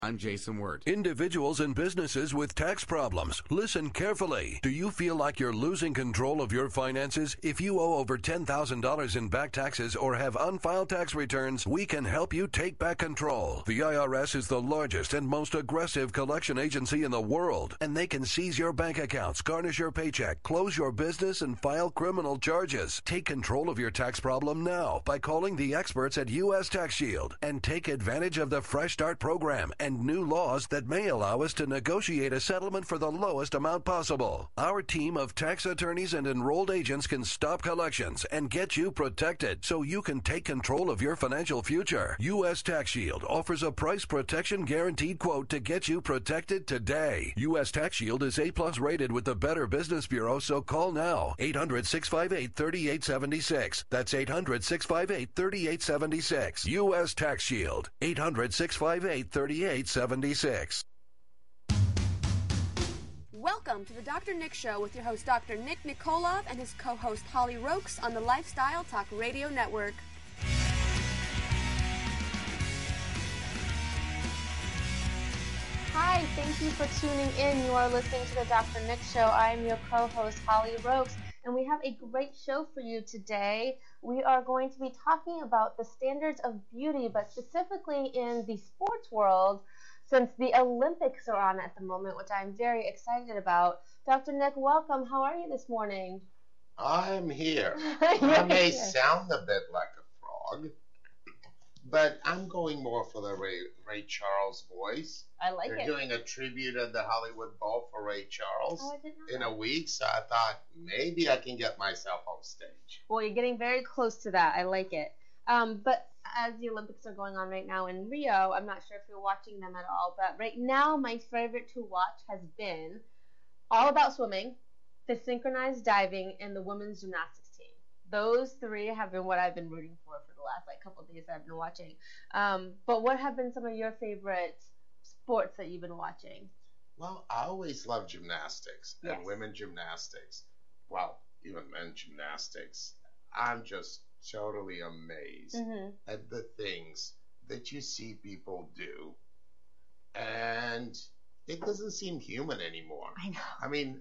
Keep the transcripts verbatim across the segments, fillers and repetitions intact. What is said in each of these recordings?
I'm Jason Wirt. Individuals and businesses with tax problems, listen carefully. Do you feel like you're losing control of your finances? If you owe over ten thousand dollars in back taxes or have unfiled tax returns, we can help you take back control. The I R S is the largest and most aggressive collection agency in the world, and they can seize your bank accounts, garnish your paycheck, close your business, and file criminal charges. Take control of your tax problem now by calling the experts at U S Tax Shield and take advantage of the Fresh Start program and new laws that may allow us to negotiate a settlement for the lowest amount possible. Our team of tax attorneys and enrolled agents can stop collections and get you protected so you can take control of your financial future. U S Tax Shield offers a price protection guaranteed quote to get you protected today. U S Tax Shield is A plus rated with the Better Business Bureau, so call now. eight hundred, six five eight, three eight seven six. That's eight hundred, six five eight, three eight seven six. U S Tax Shield. eight hundred, six five eight, three eight seven six. Welcome to the Doctor Nick Show with your host, Doctor Nick Nikolov, and his co-host, Holly Rokes, on the Lifestyle Talk Radio Network. Hi, thank you for tuning in. You are listening to the Doctor Nick Show. I am your co-host, Holly Rokes, and we have a great show for you today. We are going to be talking about the standards of beauty, but specifically in the sports world, since the Olympics are on at the moment, which I'm very excited about. Doctor Nick, welcome. How are you this morning? I'm here. I may here. sound a bit like a frog, but I'm going more for the Ray, Ray Charles voice. I like They're it. They're doing a tribute at the Hollywood Bowl for Ray Charles Oh, I didn't know in that. a week, so I thought maybe I can get myself on stage. Well, you're getting very close to that. I like it. Um, but as the Olympics are going on right now in Rio, I'm not sure if you're watching them at all, but right now my favorite to watch has been all about swimming, the synchronized diving, and the women's gymnastics team. Those three have been what I've been rooting for for the last like couple of days that I've been watching. Um, but what have been some of your favorite sports that you've been watching? Well, I always love gymnastics and Yes. women gymnastics. Well, even men gymnastics. I'm just totally amazed Mm-hmm. at the things that you see people do, and it doesn't seem human anymore. I know. I mean,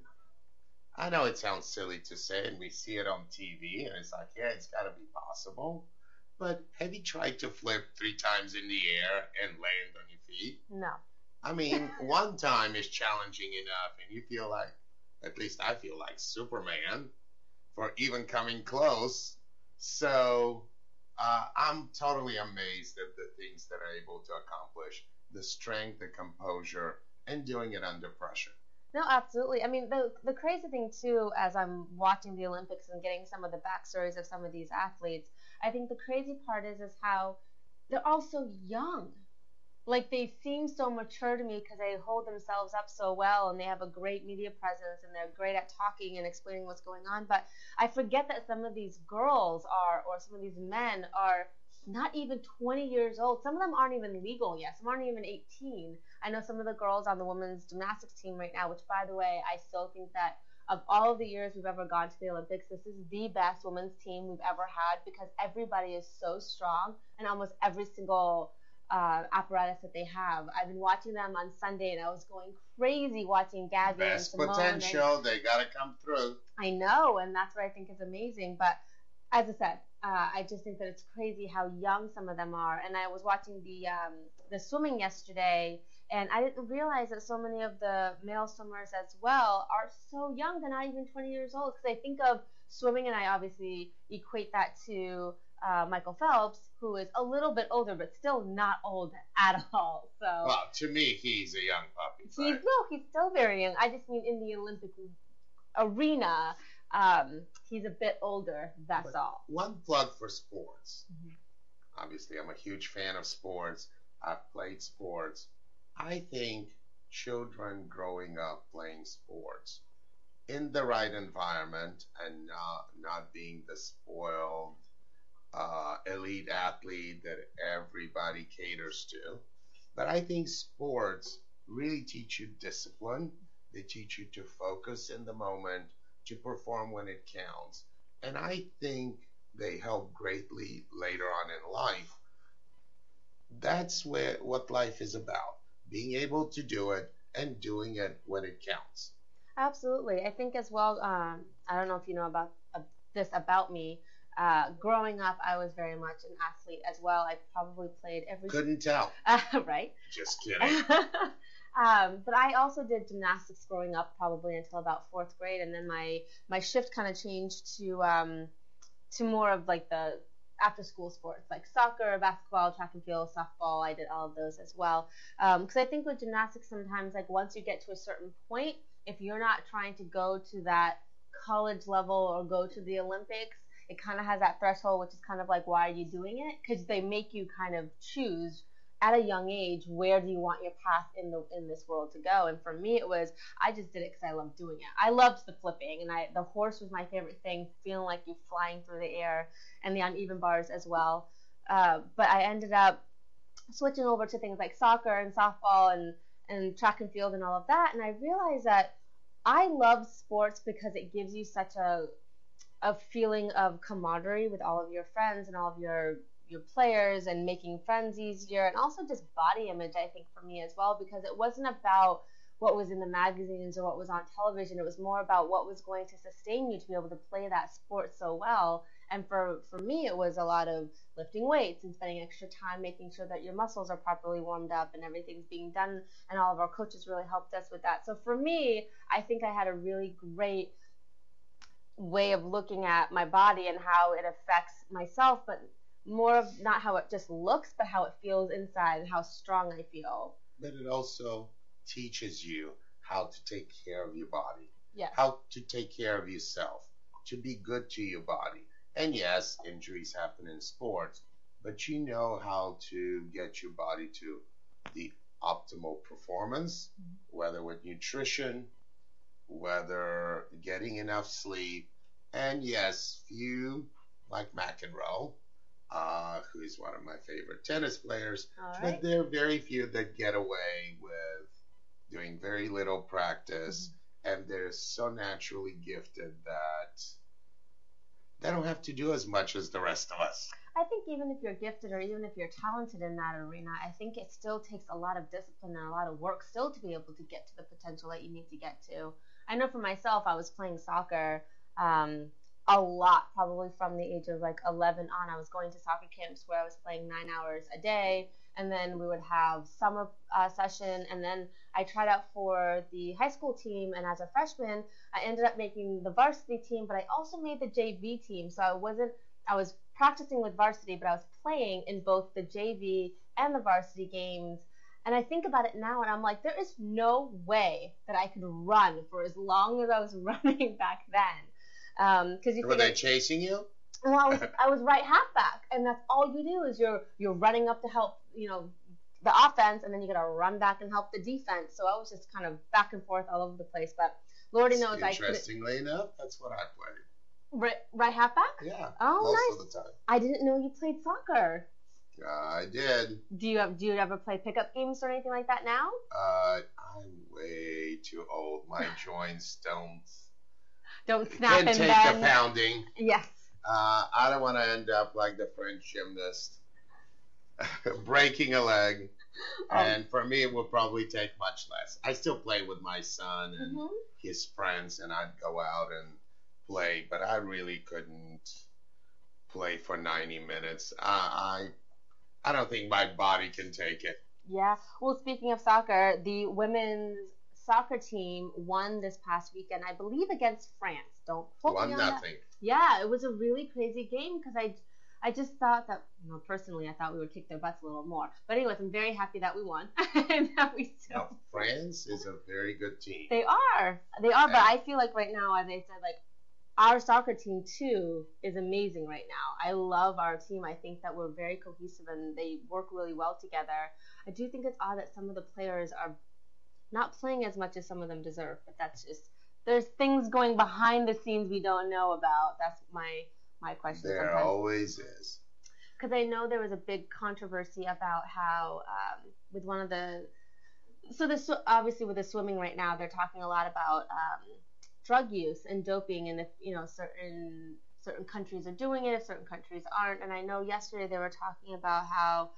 I know it sounds silly to say, and we see it on T V, and it's like, yeah, it's got to be possible. But have you tried to flip three times in the air and land on your feet? No. I mean, one time is challenging enough, and you feel like, at least I feel like Superman for even coming close. So uh, I'm totally amazed at the things that are able to accomplish, the strength, the composure, and doing it under pressure. No, absolutely. I mean, the the crazy thing, too, as I'm watching the Olympics and getting some of the backstories of some of these athletes, I think the crazy part is, is how they're all so young. Like, they seem so mature to me because they hold themselves up so well and they have a great media presence and they're great at talking and explaining what's going on. But I forget that some of these girls are, or some of these men are not even twenty years old. Some of them aren't even legal yet. Some aren't even eighteen. I know some of the girls on the women's gymnastics team right now, which, by the way, I still think that of all of the years we've ever gone to the Olympics, this is the best women's team we've ever had because everybody is so strong and almost every single uh, apparatus that they have. I've been watching them on Sunday and I was going crazy watching Gabby Best and Simone. potential, And they got to come through. I know, and that's what I think is amazing. But as I said, uh, I just think that it's crazy how young some of them are. And I was watching the um, the swimming yesterday, and I didn't realize that so many of the male swimmers as well are so young. They're not even twenty years old. Because I think of swimming, and I obviously equate that to uh, Michael Phelps, who is a little bit older, but still not old at all. So Well, to me, he's a young puppy. he's but- no, he's still very young. I just mean in the Olympic arena, um, he's a bit older. That's But all. One plug for sports. Mhm. Obviously, I'm a huge fan of sports. I've played sports. I think children growing up playing sports in the right environment and not, not being the spoiled uh, elite athlete that everybody caters to. But I think sports really teach you discipline. They teach you to focus in the moment, to perform when it counts. And I think they help greatly later on in life. That's where what life is about. being able to do it and doing it when it counts. Absolutely. I think as well, um, I don't know if you know about uh, this about me. Uh, growing up, I was very much an athlete as well. I probably played every... Couldn't tell. Uh, right? Just kidding. um, but I also did gymnastics growing up probably until about fourth grade. And then my, my shift kind of changed to, um, to more of like the after school sports like soccer, basketball, track and field, softball. I did all of those as well. Because um, I think with gymnastics sometimes, like once you get to a certain point, if you're not trying to go to that college level or go to the Olympics, it kind of has that threshold, which is kind of like, why are you doing it? Because they make you kind of choose at a young age, where do you want your path in the in this world to go? And for me, it was, I just did it because I loved doing it. I loved the flipping, and I the horse was my favorite thing, feeling like you're flying through the air, and the uneven bars as well. Uh, but I ended up switching over to things like soccer and softball and, and track and field and all of that, and I realized that I love sports because it gives you such a a feeling of camaraderie with all of your friends and all of your your players, and making friends easier, and also just body image, I think, for me as well, because it wasn't about what was in the magazines or what was on television. It was more about what was going to sustain you to be able to play that sport so well. And for, for me, it was a lot of lifting weights and spending extra time making sure that your muscles are properly warmed up and everything's being done, and all of our coaches really helped us with that. So for me, I think I had a really great way of looking at my body and how it affects myself, but more of not how it just looks, but how it feels inside and how strong I feel. But it also teaches you how to take care of your body, Yes. how to take care of yourself, to be good to your body. And yes, injuries happen in sports, but you know how to get your body to the optimal performance, whether with nutrition, whether getting enough sleep, and yes, few like McEnroe, uh, who is one of my favorite tennis players, All right. but there are very few that get away with doing very little practice, mm-hmm. and they're so naturally gifted that they don't have to do as much as the rest of us. I think even if you're gifted or even if you're talented in that arena, I think it still takes a lot of discipline and a lot of work still to be able to get to the potential that you need to get to. I know for myself, I was playing soccer um, a lot, probably from the age of like eleven on. I was going to soccer camps where I was playing nine hours a day, and then we would have summer uh, session, and then I tried out for the high school team, and as a freshman, I ended up making the varsity team, but I also made the J V team, so I wasn't, I was practicing with varsity, but I was playing in both the J V and the varsity games. And I think about it now, and I'm like, there is no way that I could run for as long as I was running back then. Um, cause you Were they think chasing you? Well, I was, I was right halfback, and that's all you do is you're you're running up to help, you know, the offense, and then you got to run back and help the defense. So I was just kind of back and forth all over the place. But Lordy knows I couldn't. Interestingly enough, that's what I played. Right, right halfback? Yeah. Oh, most nice. of the time. I didn't know you played soccer. Uh, I did. Do you have? Do you ever play pickup games or anything like that now? Uh, I'm way too old. My joints don't. Don't snap Can and take then. the pounding. Yes. Uh, I don't want to end up like the French gymnast, breaking a leg. Um, And for me, it would probably take much less. I still play with my son and Mhm. his friends, and I'd go out and play, but I really couldn't play for ninety minutes. I, I, I don't think my body can take it. Yeah. Well, speaking of soccer, the women's soccer team won this past weekend, I believe, against France. Don't quote One me on that. nothing. Yeah, it was a really crazy game because I, I just thought that, you know, personally, I thought we would kick their butts a little more. But anyways, I'm very happy that we won and that we still. Now, France is a very good team. They are, they are. But And- I feel like right now, as I said, like our soccer team too is amazing right now. I love our team. I think that we're very cohesive and they work really well together. I do think it's odd that some of the players are not playing as much as some of them deserve, but that's just, there's things going behind the scenes we don't know about. That's my my question There sometimes. always is. Because I know there was a big controversy about how um, with one of the, so the sw- obviously with the swimming right now, they're talking a lot about um, drug use and doping, and if you know certain certain countries are doing it, if certain countries aren't. And I know yesterday they were talking about how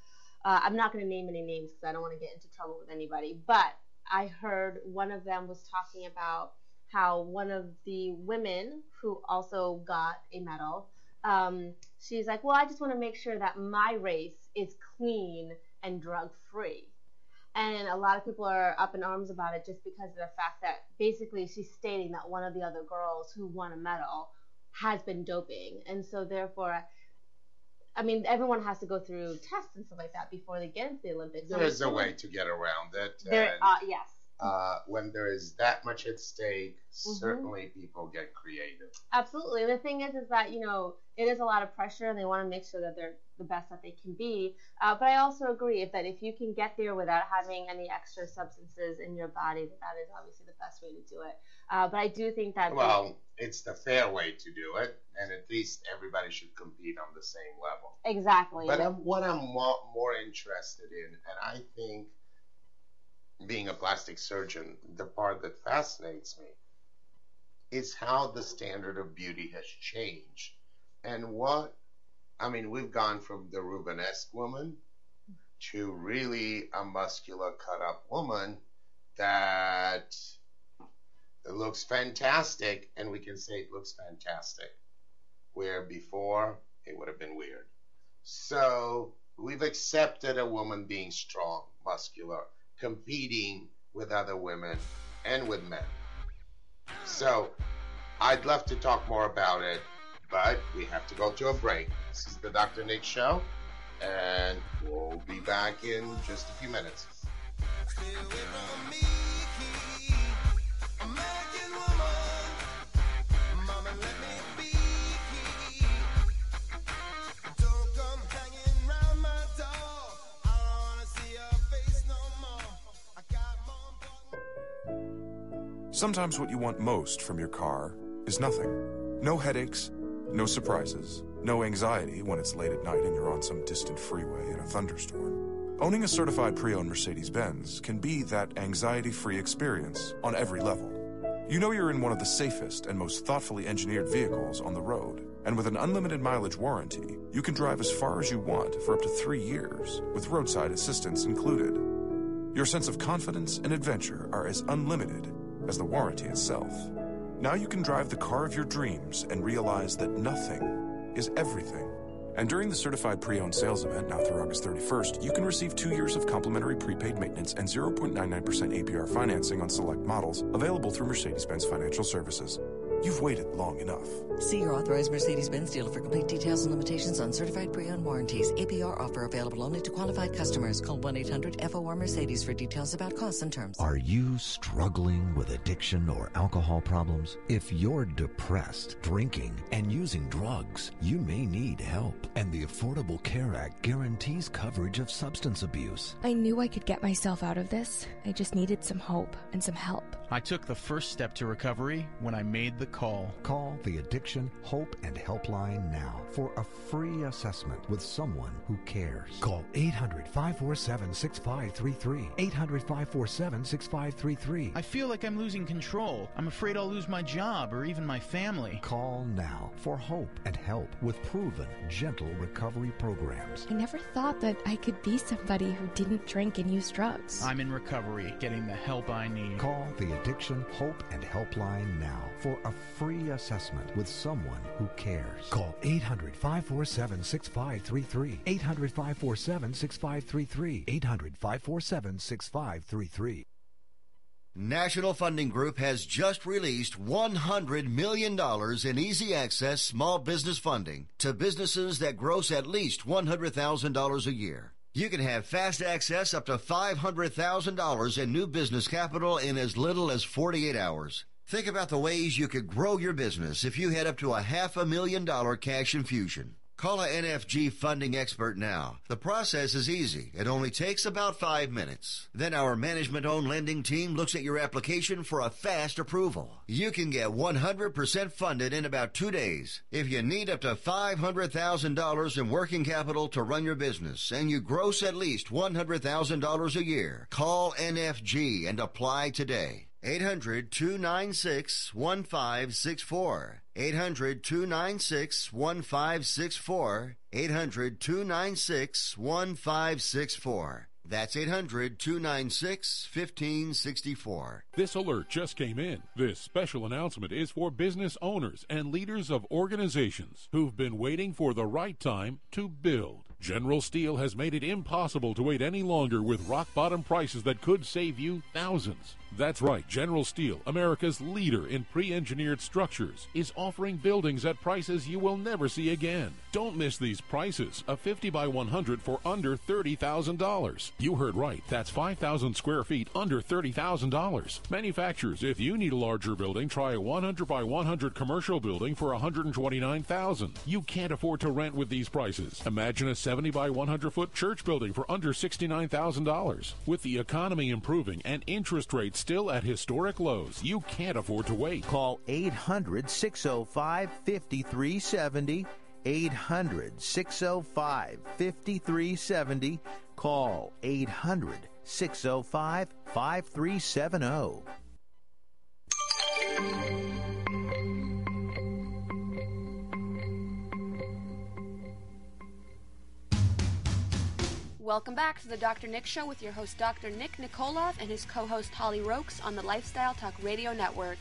Uh, I'm not going to name any names because I don't want to get into trouble with anybody. But I heard one of them was talking about how one of the women who also got a medal, um, she's like, well, I just want to make sure that my race is clean and drug-free. And a lot of people are up in arms about it just because of the fact that basically she's stating that one of the other girls who won a medal has been doping. And so therefore, I mean, everyone has to go through tests and stuff like that before they get into the Olympics. There's a way to get around it. There, and, uh, yes. Uh, when there is that much at stake, mm-hmm. certainly people get creative. Absolutely. The thing is, is that, you know, it is a lot of pressure and they want to make sure that they're the best that they can be. Uh, but I also agree if that if you can get there without having any extra substances in your body, that, that is obviously the best way to do it. Uh, but I do think that... Well, it's the fair way to do it, and at least everybody should compete on the same level. Exactly. But I'm, what I'm more, more interested in, and I think being a plastic surgeon, the part that fascinates me is how the standard of beauty has changed. And what, I mean, we've gone from the Rubenesque woman to really a muscular cut-up woman that looks fantastic, and we can say it looks fantastic, where before it would have been weird. So we've accepted a woman being strong, muscular, competing with other women and with men. So I'd love to talk more about it, but we have to go to a break. This is the Doctor Nick Show, and we'll be back in just a few minutes. Sometimes what you want most from your car is nothing. No headaches, no surprises, no anxiety when it's late at night and you're on some distant freeway in a thunderstorm. Owning a certified pre-owned Mercedes-Benz can be that anxiety-free experience on every level. You know you're in one of the safest and most thoughtfully engineered vehicles on the road. And with an unlimited mileage warranty, you can drive as far as you want for up to three years, with roadside assistance included. Your sense of confidence and adventure are as unlimited as the warranty itself. Now you can drive the car of your dreams and realize that nothing is everything. And during the certified pre-owned sales event, now through August thirty-first, you can receive two years of complimentary prepaid maintenance and zero point nine nine percent A P R financing on select models, available through Mercedes-Benz Financial Services. You've waited long enough. See your authorized Mercedes-Benz dealer for complete details and limitations on certified pre-owned warranties. A P R offer available only to qualified customers. Call one eight hundred F O R Mercedes for details about costs and terms. Are you struggling with addiction or alcohol problems? If you're depressed, drinking, and using drugs, you may need help. And the Affordable Care Act guarantees coverage of substance abuse. I knew I could get myself out of this. I just needed some hope and some help. I took the first step to recovery when I made the call. Call the Addiction Hope and Helpline now for a free assessment with someone who cares. Call eight hundred, five four seven, six five three three. eight hundred, five four seven, six five three three. I feel like I'm losing control. I'm afraid I'll lose my job or even my family. Call now for hope and help with proven, gentle recovery programs. I never thought that I could be somebody who didn't drink and use drugs. I'm in recovery, getting the help I need. Call the Addiction Hope and Helpline now for a free assessment with someone who cares. Call eight hundred, five four seven, six five three three. eight hundred, five four seven, six five three three. eight hundred, five four seven, six five three three. National Funding Group has just released one hundred million dollars in easy access small business funding to businesses that gross at least one hundred thousand dollars a year. You can have fast access up to five hundred thousand dollars in new business capital in as little as forty-eight hours. Think about the ways you could grow your business if you had up to a half a million dollar cash infusion. Call a N F G funding expert now. The process is easy. It only takes about five minutes. Then our management-owned lending team looks at your application for a fast approval. You can get one hundred percent funded in about two days. If you need up to five hundred thousand dollars in working capital to run your business and you gross at least one hundred thousand dollars a year, call N F G and apply today. eight hundred, two nine six, one five six four. eight hundred, two nine six, one five six four. eight hundred, two nine six, one five six four. That's eight hundred, two nine six, one five six four. This alert just came in. This special announcement is for business owners and leaders of organizations who've been waiting for the right time to build. General Steel has made it impossible to wait any longer with rock-bottom prices that could save you thousands. That's right, General Steel, America's leader in pre-engineered structures, is offering buildings at prices you will never see again. Don't miss these prices. A fifty by one hundred for under thirty thousand dollars. You heard right. That's five thousand square feet under thirty thousand dollars. Manufacturers, if you need a larger building, try a one hundred by one hundred commercial building for one hundred twenty-nine thousand dollars. You can't afford to rent with these prices. Imagine a seventy by one hundred foot church building for under sixty-nine thousand dollars. With the economy improving and interest rates still at historic lows, you can't afford to wait. Call eight hundred, six oh five, five three seven oh. eight hundred, six oh five, five three seven oh. Call eight hundred, six oh five, five three seven oh. Welcome back to the Doctor Nick Show with your host, Doctor Nick Nikolov, and his co-host, Holly Rokes, on the Lifestyle Talk Radio Network.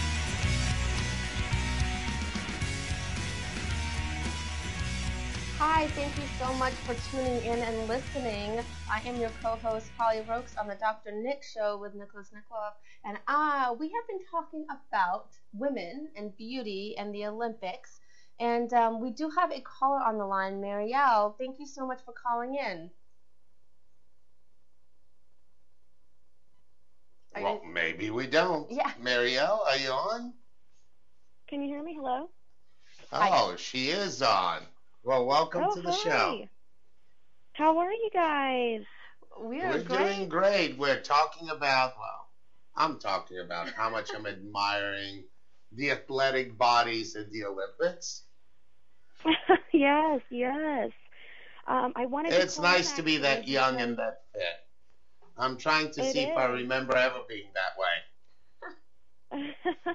Hi, thank you so much for tuning in and listening. I am your co-host, Holly Rokes, on the Doctor Nick Show with Nicholas Nikolov. And uh, we have been talking about women and beauty and the Olympics. And um, we do have a caller on the line, Marielle. Thank you so much for calling in. Are well, you... maybe we don't. Yeah. Marielle, are you on? Can you hear me? Hello? Oh, Hi. She is on. Well, welcome oh, to the hi. show. How are you guys? We are We're great. doing great. We're talking about, well, I'm talking about how much I'm admiring the athletic bodies at the Olympics. yes, yes. Um, I wanted. It's to nice to be that young because... and that fit. I'm trying to it see is. if I remember ever being that way.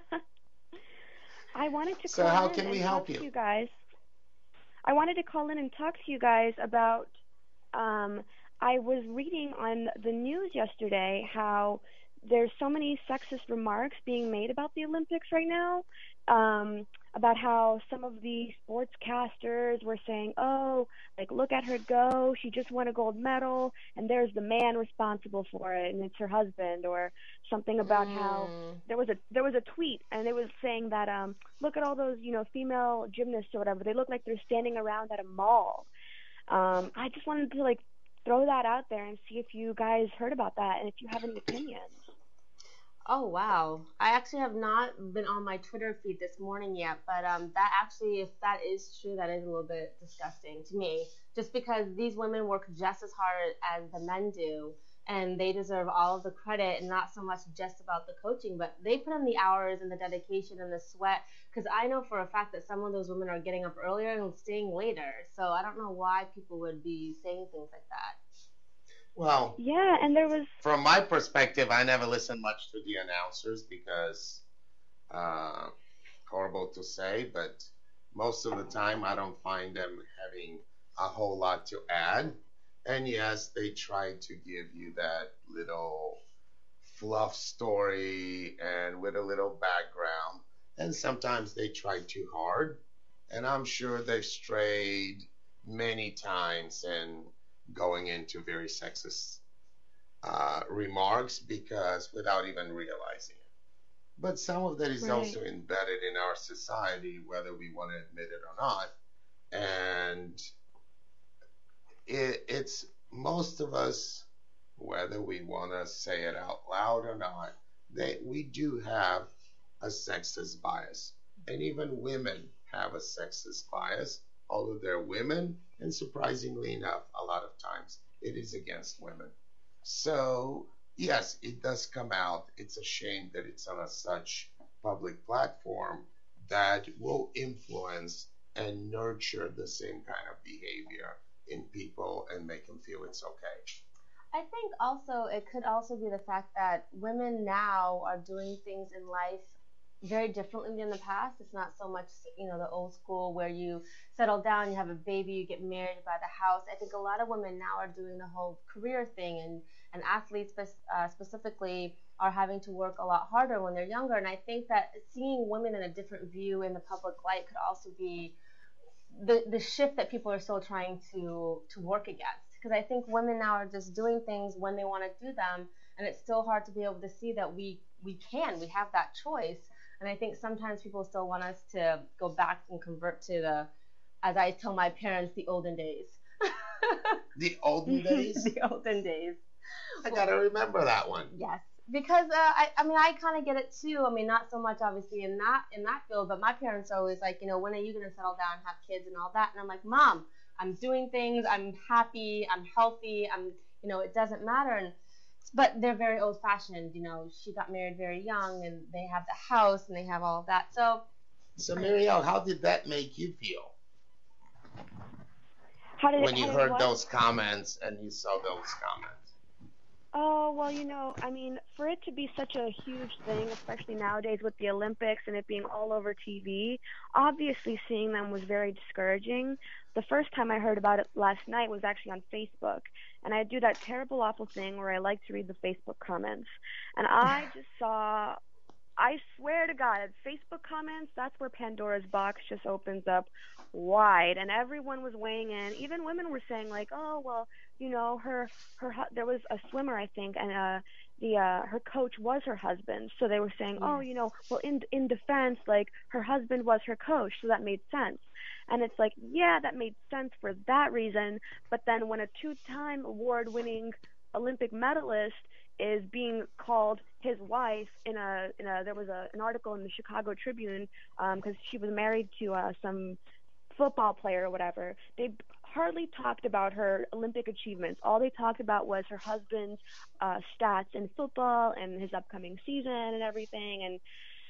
I wanted to. So call how in can and we talk help to you? you guys? I wanted to call in and talk to you guys about. Um, I was reading on the news yesterday how there's so many sexist remarks being made about the Olympics right now. Um, about how some of the sportscasters were saying, oh, like, look at her go. She just won a gold medal, and there's the man responsible for it, and it's her husband, or something about mm. how there was a there was a tweet, and it was saying that, um, look at all those, you know, female gymnasts or whatever. They look like they're standing around at a mall. Um, I just wanted to, like, throw that out there and see if you guys heard about that and if you have any opinions. Oh, wow. I actually have not been on my Twitter feed this morning yet, but um, that actually, if that is true, that is a little bit disgusting to me, just because these women work just as hard as the men do, and they deserve all of the credit, and not so much just about the coaching, but they put in the hours and the dedication and the sweat, because I know for a fact that some of those women are getting up earlier and staying later, so I don't know why people would be saying things like that. Well, yeah, and there was... From my perspective, I never listen much to the announcers because, uh, horrible to say, but most of the time I don't find them having a whole lot to add. And yes, they try to give you that little fluff story and with a little background. And sometimes they try too hard. And I'm sure they've strayed many times and going into very sexist uh, remarks because without even realizing it. But some of that is right. also embedded in our society, whether we want to admit it or not. And it, it's most of us, whether we want to say it out loud or not, they, we do have a sexist bias. And even women have a sexist bias, although they're women. And surprisingly enough, a lot of times it is against women. So, yes, it does come out. It's a shame that it's on a such public platform that will influence and nurture the same kind of behavior in people and make them feel it's okay. I think also it could also be the fact that women now are doing things in life very differently than in the past. It's not so much, you know, the old school where you settle down, you have a baby, you get married, buy the house. I think a lot of women now are doing the whole career thing, and, and athletes spe- uh, specifically are having to work a lot harder when they're younger. And I think that seeing women in a different view in the public light could also be the, the shift that people are still trying to, to work against. Because I think women now are just doing things when they want to do them, and it's still hard to be able to see that we, we can, we have that choice. And I think sometimes people still want us to go back and convert to the, as I tell my parents, the olden days. The olden days? The olden days. I got to remember that one. Yes. Because, uh, I, I mean, I kind of get it too. I mean, not so much obviously in that in that field, but my parents are always like, you know, when are you going to settle down and have kids and all that? And I'm like, Mom, I'm doing things. I'm happy. I'm healthy. I'm, you know, it doesn't matter. And But they're very old-fashioned, you know. She got married very young, and they have the house, and they have all of that. So, so Marielle, how did that make you feel? How did when it, you how heard did those comments and you saw those comments? Oh, well, you know, I mean, for it to be such a huge thing, especially nowadays with the Olympics and it being all over T V, obviously seeing them was very discouraging. The first time I heard about it last night was actually on Facebook, and I do that terrible, awful thing where I like to read the Facebook comments, and I just saw, I swear to God, at Facebook comments, that's where Pandora's box just opens up wide, and everyone was weighing in. Even women were saying, like, oh, well, you know, her, her, there was a swimmer, I think, and uh, the uh, her coach was her husband, so they were saying, oh, you know, well, in in defense, like, her husband was her coach, so that made sense. And it's like, yeah, that made sense for that reason, but then when a two-time award-winning Olympic medalist is being called his wife in a, in a there was a, an article in the Chicago Tribune, because um, she was married to uh, some football player or whatever, they hardly talked about her Olympic achievements. All they talked about was her husband's uh, stats in football and his upcoming season and everything. And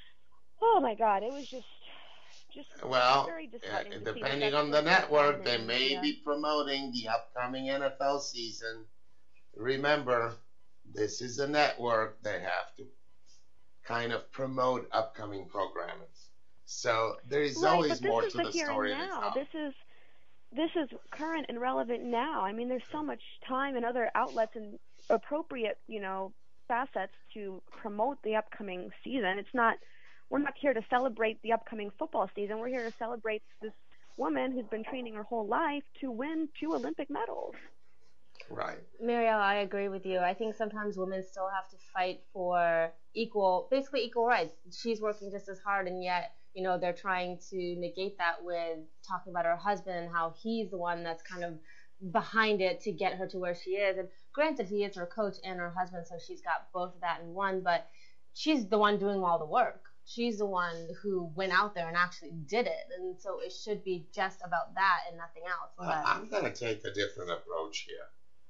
oh my God, it was just, just well, very disheartening. Uh, depending on the network, they may yeah. be promoting the upcoming N F L season. Remember, this is a network. They have to kind of promote upcoming programming. So there is right, always more to the story now. itself. This is this is current and relevant now. I mean, there's so much time and other outlets and appropriate, you know, facets to promote the upcoming season. It's not, we're not here to celebrate the upcoming football season. We're here to celebrate this woman who's been training her whole life to win two Olympic medals. Right. Marielle, I agree with you. I think sometimes women still have to fight for equal, basically equal rights. She's working just as hard, and yet, you know, they're trying to negate that with talking about her husband and how he's the one that's kind of behind it to get her to where she is. And granted, he is her coach and her husband, so she's got both of that in one, but she's the one doing all the work. She's the one who went out there and actually did it. And so it should be just about that and nothing else. Well, but I'm going to take a different approach here.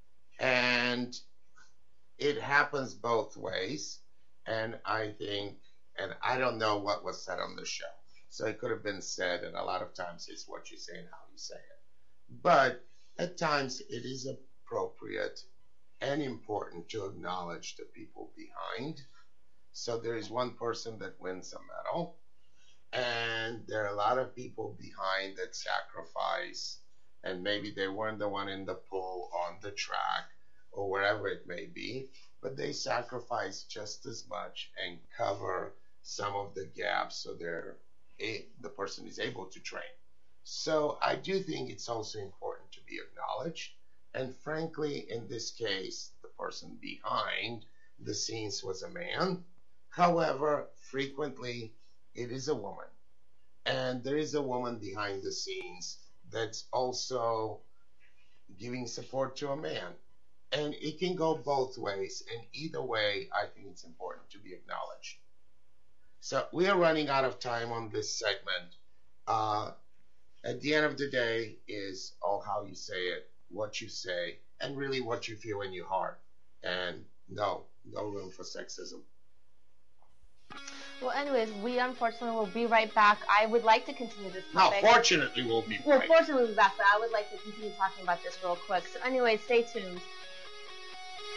And it happens both ways. And I think, and I don't know what was said on the show. So it could have been said, and a lot of times it's what you say and how you say it. But at times it is appropriate and important to acknowledge the people behind. So there is one person that wins a medal, and there are a lot of people behind that sacrifice, and maybe they weren't the one in the pool, on the track, or wherever it may be, but they sacrifice just as much and cover some of the gaps so they're a, the person is able to train. So I do think it's also important to be acknowledged, and frankly, in this case, the person behind the scenes was a man. However, frequently it is a woman, and there is a woman behind the scenes that's also giving support to a man. And it can go both ways, and either way, I think it's important to be acknowledged. So we are running out of time on this segment. Uh, at the end of the day is all how you say it, what you say, and really what you feel in your heart. And no, no room for sexism. Well, anyways, we unfortunately will be right back. I would like to continue this topic. No, fortunately we'll be well, right. fortunately we'll be back, but I would like to continue talking about this real quick. So anyways, stay tuned.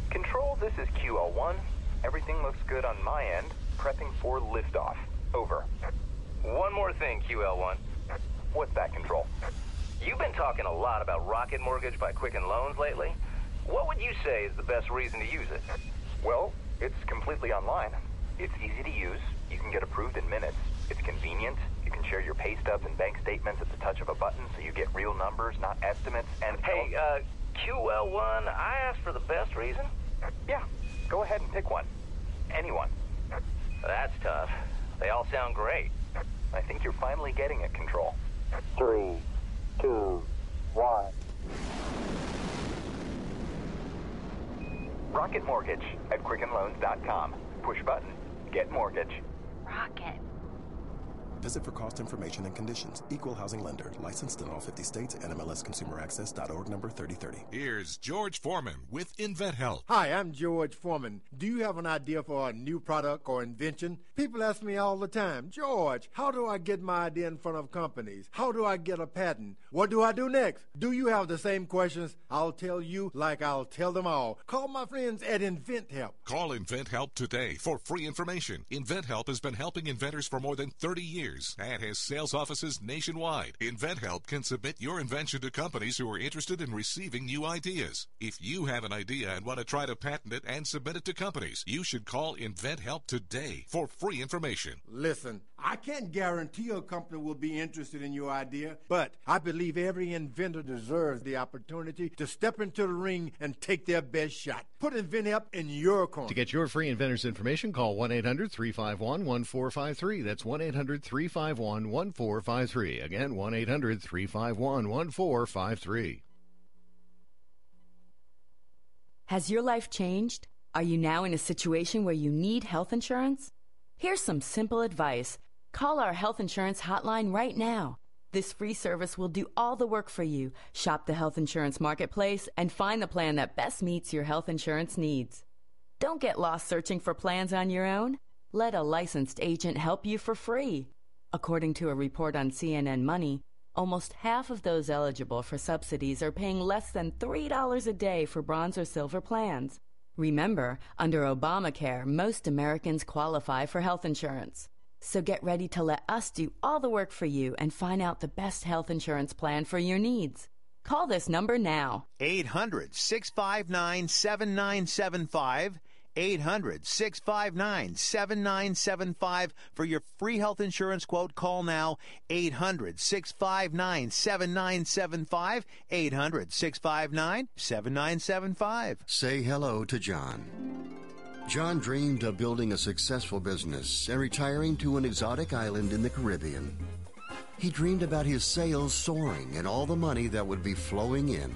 Control, this is Q L one. Everything looks good on my end. Prepping for liftoff. Over. One more thing, Q L one. What's that, Control? You've been talking a lot about Rocket Mortgage by Quicken Loans lately. What would you say is the best reason to use it? Well, it's completely online. It's easy to use. You can get approved in minutes. It's convenient. You can share your pay stubs and bank statements at the touch of a button, so you get real numbers, not estimates. And hey, uh, Q L one, I asked for the best reason. Yeah, go ahead and pick one. Anyone. That's tough. They all sound great. I think you're finally getting it, Control. Three, two, one. Rocket Mortgage at Quicken Loans dot com. Push button. Get mortgage. Rocket. Visit for cost information and conditions. Equal housing lender. Licensed in all fifty states. N M L S consumer access dot org number thirty thirty. Here's George Foreman with InventHelp. Hi, I'm George Foreman. Do you have an idea for a new product or invention? People ask me all the time, George, how do I get my idea in front of companies? How do I get a patent? What do I do next? Do you have the same questions? I'll tell you like I'll tell them all. Call my friends at InventHelp. Call InventHelp today for free information. InventHelp has been helping inventors for more than thirty years and has sales offices nationwide. InventHelp can submit your invention to companies who are interested in receiving new ideas. If you have an idea and want to try to patent it and submit it to companies, you should call InventHelp today for free information. Listen, I can't guarantee a company will be interested in your idea, but I believe every inventor deserves the opportunity to step into the ring and take their best shot. Put InventHelp in your corner. To get your free inventor's information, call one eight hundred three five one one four five three. That's one eight hundred three five one one four five three. Again, one eight hundred three five one one four five three. Has your life changed? Are you now in a situation where you need health insurance? Here's some simple advice. Call our health insurance hotline right now. This free service will do all the work for you. Shop the health insurance marketplace and find the plan that best meets your health insurance needs. Don't get lost searching for plans on your own. Let a licensed agent help you for free. According to a report on C N N Money, almost half of those eligible for subsidies are paying less than three dollars a day for bronze or silver plans. Remember, under Obamacare, most Americans qualify for health insurance. So get ready to let us do all the work for you and find out the best health insurance plan for your needs. Call this number now. eight hundred six five nine seven nine seven five. eight hundred six five nine seven nine seven five for your free health insurance quote. Call now. eight hundred six five nine seven nine seven five. eight hundred six five nine seven nine seven five. Say hello to John. John dreamed of building a successful business and retiring to an exotic island in the Caribbean. He dreamed about his sales soaring and all the money that would be flowing in.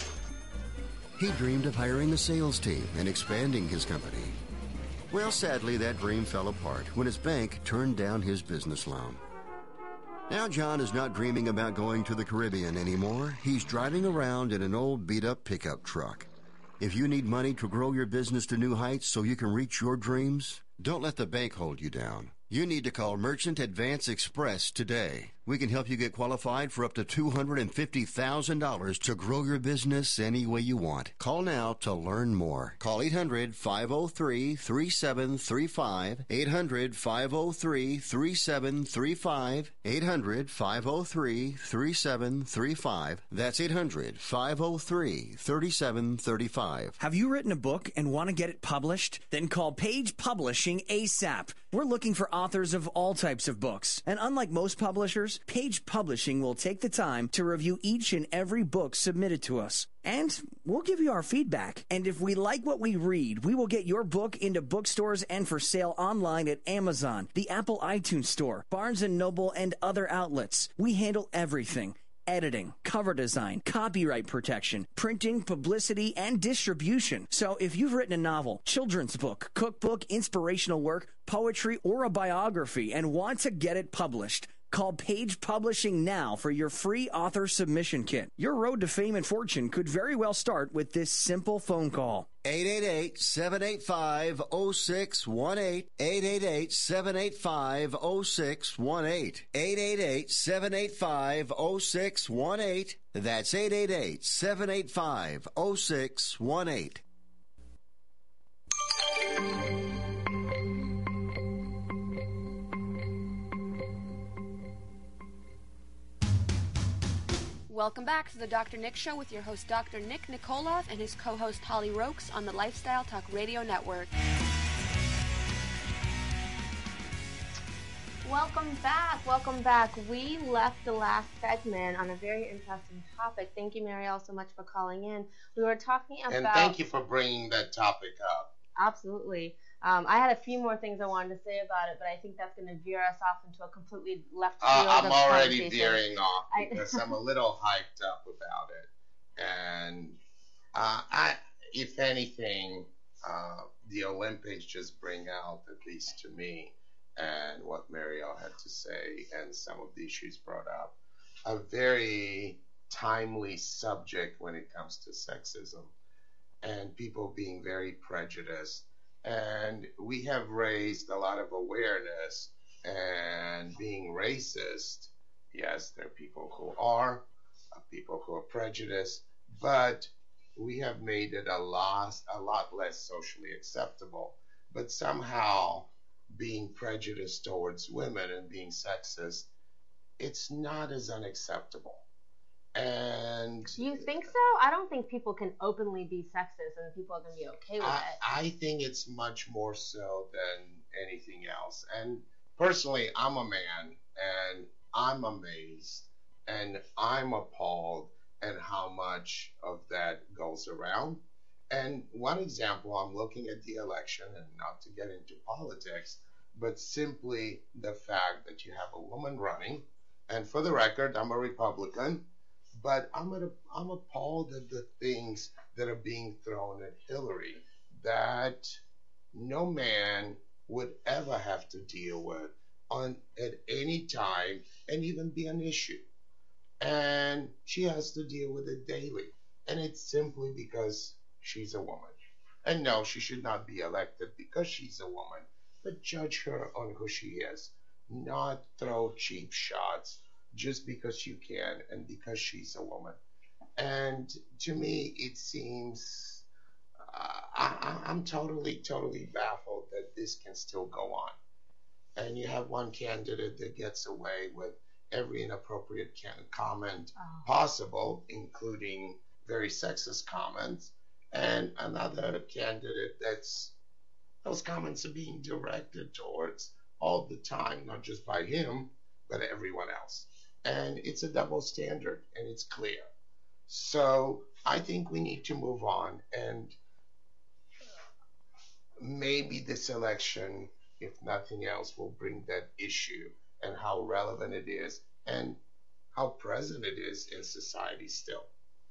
He dreamed of hiring a sales team and expanding his company. Well, sadly, that dream fell apart when his bank turned down his business loan. Now John is not dreaming about going to the Caribbean anymore. He's driving around in an old beat-up pickup truck. If you need money to grow your business to new heights so you can reach your dreams, don't let the bank hold you down. You need to call Merchant Advance Express today. We can help you get qualified for up to two hundred fifty thousand dollars to grow your business any way you want. Call now to learn more. Call eight hundred five oh three three seven three five, eight hundred five oh three three seven three five, eight hundred five oh three three seven three five. That's eight hundred five oh three three seven three five. Have you written a book and want to get it published? Then call Page Publishing ASAP. We're looking for authors of all types of books. And unlike most publishers, Page Publishing will take the time to review each and every book submitted to us. And we'll give you our feedback. And if we like what we read, we will get your book into bookstores and for sale online at Amazon, the Apple iTunes Store, Barnes and Noble, and other outlets. We handle everything. Editing, cover design, copyright protection, printing, publicity, and distribution. So if you've written a novel, children's book, cookbook, inspirational work, poetry, or a biography and want to get it published, call Page Publishing now for your free author submission kit. Your road to fame and fortune could very well start with this simple phone call. eight eight eight, seven eight five, oh six one eight. eight eight eight, seven eight five, oh six one eight. eight eight eight, seven eight five, oh six one eight. That's eight eight eight, seven eight five, oh six one eight. Welcome back to the Doctor Nick Show with your host, Doctor Nick Nikolov, and his co-host, Holly Rokes, on the Lifestyle Talk Radio Network. Welcome back. Welcome back. We left the last segment on a very interesting topic. Thank you, Marielle, so much for calling in. We were talking about... And thank you for bringing that topic up. Absolutely. Um, I had a few more things I wanted to say about it, but I think that's going to veer us off into a completely left field uh, I'm of already conversation. veering off I- because I'm a little hyped up about it. And uh, I, if anything, uh, the Olympics just bring out, at least to me, and what Marielle had to say and some of the issues brought up, a very timely subject when it comes to sexism and people being very prejudiced. And we have raised a lot of awareness and being racist. Yes, there are people who are, uh, people who are prejudiced, but we have made it a lot, a lot less socially acceptable. But somehow being prejudiced towards women and being sexist, it's not as unacceptable. And you think so? I don't think people can openly be sexist and people are going to be okay with I, it. I think it's much more so than anything else. And personally, I'm a man, and I'm amazed, and I'm appalled at how much of that goes around. And one example, I'm looking at the election, and not to get into politics, but simply the fact that you have a woman running, and for the record, I'm a Republican, but I'm, at a, I'm appalled at the things that are being thrown at Hillary that no man would ever have to deal with on at any time and even be an issue. And she has to deal with it daily. And it's simply because she's a woman. And no, she should not be elected because she's a woman, but judge her on who she is, not throw cheap shots just because you can and because she's a woman. And to me, it seems, uh, I, I'm totally, totally baffled that this can still go on. And you have one candidate that gets away with every inappropriate can- comment oh. possible, including very sexist comments, and another candidate that's, those comments are being directed towards all the time, not just by him, but everyone else. And it's a double standard, and it's clear. So I think we need to move on, and maybe this election, if nothing else, will bring that issue and how relevant it is and how present it is in society still.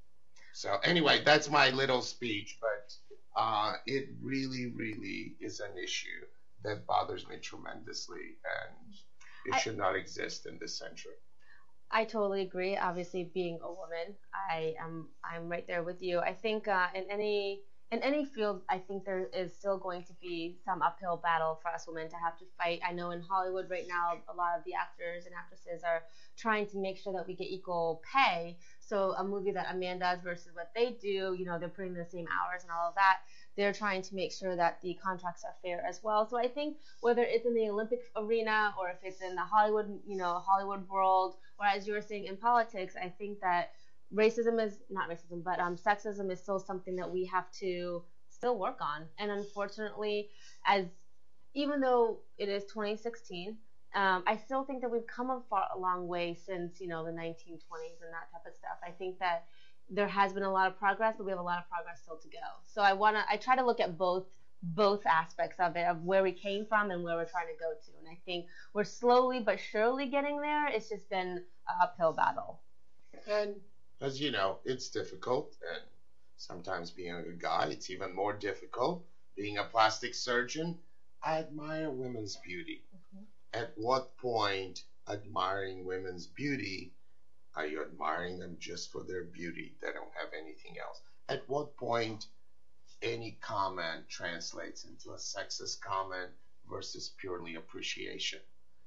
So anyway, that's my little speech, but uh, it really, really is an issue that bothers me tremendously, and it I, should not exist in this century. I totally agree. Obviously, being a woman, I am I'm right there with you. I think uh, in any in any field, I think there is still going to be some uphill battle for us women to have to fight. I know in Hollywood right now, a lot of the actors and actresses are trying to make sure that we get equal pay. So a movie that a man does versus what they do, you know, they're putting in the same hours and all of that. They're trying to make sure that the contracts are fair as well. So I think whether it's in the Olympic arena or if it's in the Hollywood, you know, Hollywood world, or as you were saying in politics, I think that racism is not racism, but um, sexism is still something that we have to still work on. And unfortunately, as even though it is twenty sixteen, um, I still think that we've come a far a long way since, you know, the nineteen twenties and that type of stuff. I think that there has been a lot of progress, but we have a lot of progress still to go. So I wanna, I try to look at both both aspects of it, of where we came from and where we're trying to go to. And I think we're slowly but surely getting there. It's just been an uphill battle. And as you know, it's difficult, and sometimes being a guy, it's even more difficult. Being a plastic surgeon, I admire women's beauty. Mm-hmm. At what point, admiring women's beauty, are you admiring them just for their beauty? They don't have anything else. At what point any comment translates into a sexist comment versus purely appreciation?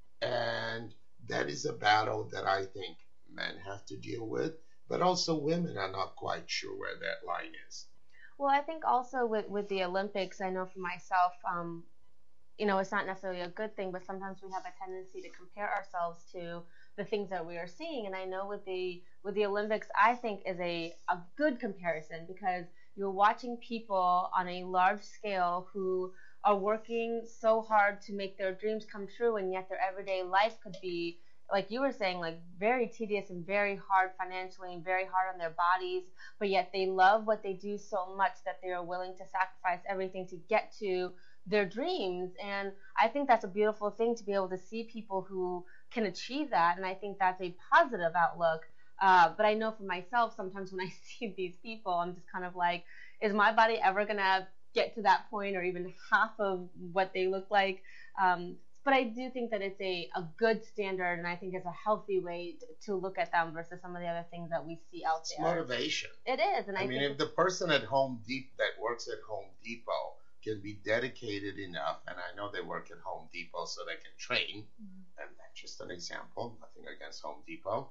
And that is a battle that I think men have to deal with, but also women are not quite sure where that line is. Well, I think also with, with the Olympics, I know for myself, um, you know, it's not necessarily a good thing, but sometimes we have a tendency to compare ourselves to the things that we are seeing. And I know with the with the Olympics, I think is a, a good comparison, because you're watching people on a large scale who are working so hard to make their dreams come true, and yet their everyday life could be, like you were saying, like very tedious and very hard financially and very hard on their bodies, but yet they love what they do so much that they are willing to sacrifice everything to get to their dreams. And I think that's a beautiful thing, to be able to see people who can achieve that, and I think that's a positive outlook. Uh, but I know for myself, sometimes when I see these people, I'm just kind of like, is my body ever going to get to that point, or even half of what they look like? Um, but I do think that it's a, a good standard, and I think it's a healthy way to, to look at them versus some of the other things that we see out It's there. motivation. It is. And I, I mean, think if the person at Home Depot that works at Home Depot can be dedicated enough, and I know they work at Home Depot so they can train, mm-hmm. and that's just an example, nothing against Home Depot.